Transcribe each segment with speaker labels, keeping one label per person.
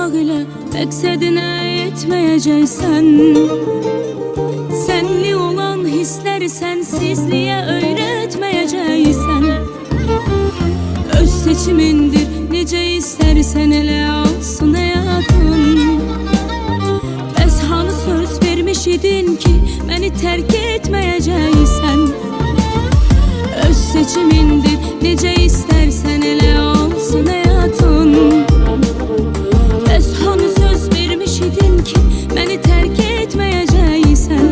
Speaker 1: olmaq ilə məqsədinə yetməyəcəksən. Sənli olan hissləri sənsizliyə öyrətməyəcəksən. Öz seçimindir, necə istərsən elə alsın həyatın. Bəs hanı söz vermiş idin ki, məni tərk etməyəcəksən. Öz seçimindir, necə istərsən elə alsın həyatın. Bəs hanı söz vermiş idin ki, məni tərk etməyəcəksən.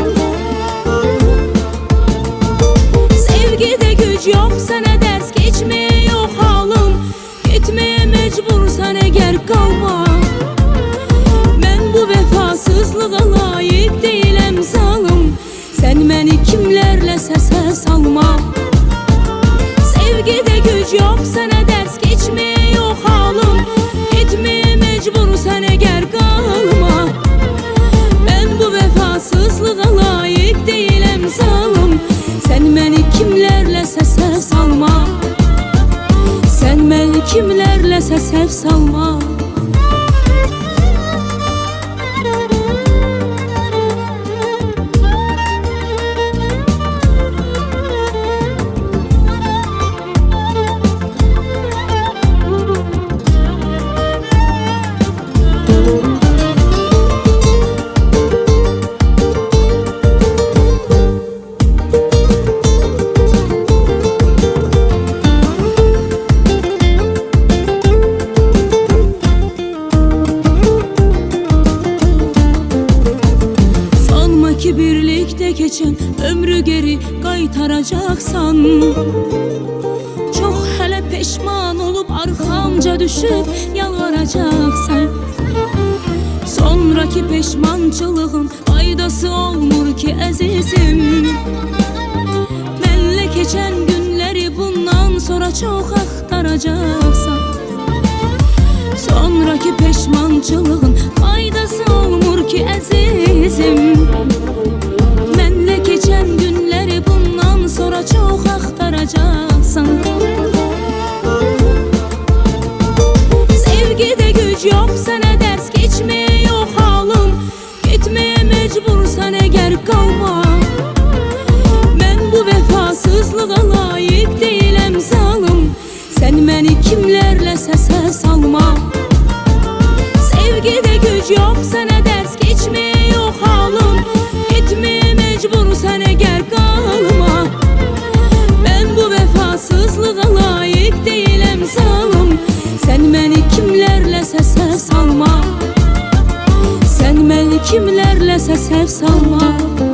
Speaker 1: Sevgidə güc yox, sənə dərs keçməyə yox halım. Getməyə məcbursan əgər qalma. Mən bu vəfasızlığa layiq deyiləm zalım. Sən məni kimlərlə səsə salma. Sevgidə güc yox, sənə dərs keçməyə yox halım. Getməyə məcbursan əgər qalma. Mən bu vəfasızlığa layiq deyiləm zalım. Sən məni kimlərlə səsə salma. Sən məni kimlərlə səsə salma. Ki birlikdə keçən ömrü geri qaytaracaqsan. Çox hələ peşman olub arxamca düşüb yalvaracaqsan. Sonraki peşmançılığın faydası olmur ki əzizim. Mənlə keçən günləri bundan sonra çox axtaracaqsan. Sonraki peşmançılığın faydası olmur ki əzizim. Mənlə keçən günləri bundan sonra çox axtaracaqsan. Sevgidə güc yox, sənə dərs keçməyə yox halım. Getməyə məcbursan əgər qalma. Mən bu vəfasızlığa layiq deyiləm zalım. Sən məni kimlərlə səsə salma. Sevgidə güc yox, sənə dərs keçməyə yox halım. Getməyə məcbursan əgər qalma. Mən bu vəfasızlığa layiq deyiləm zalım. Sən məni kimlərlə səsə salma. Sən məni kimlərlə səsə salma.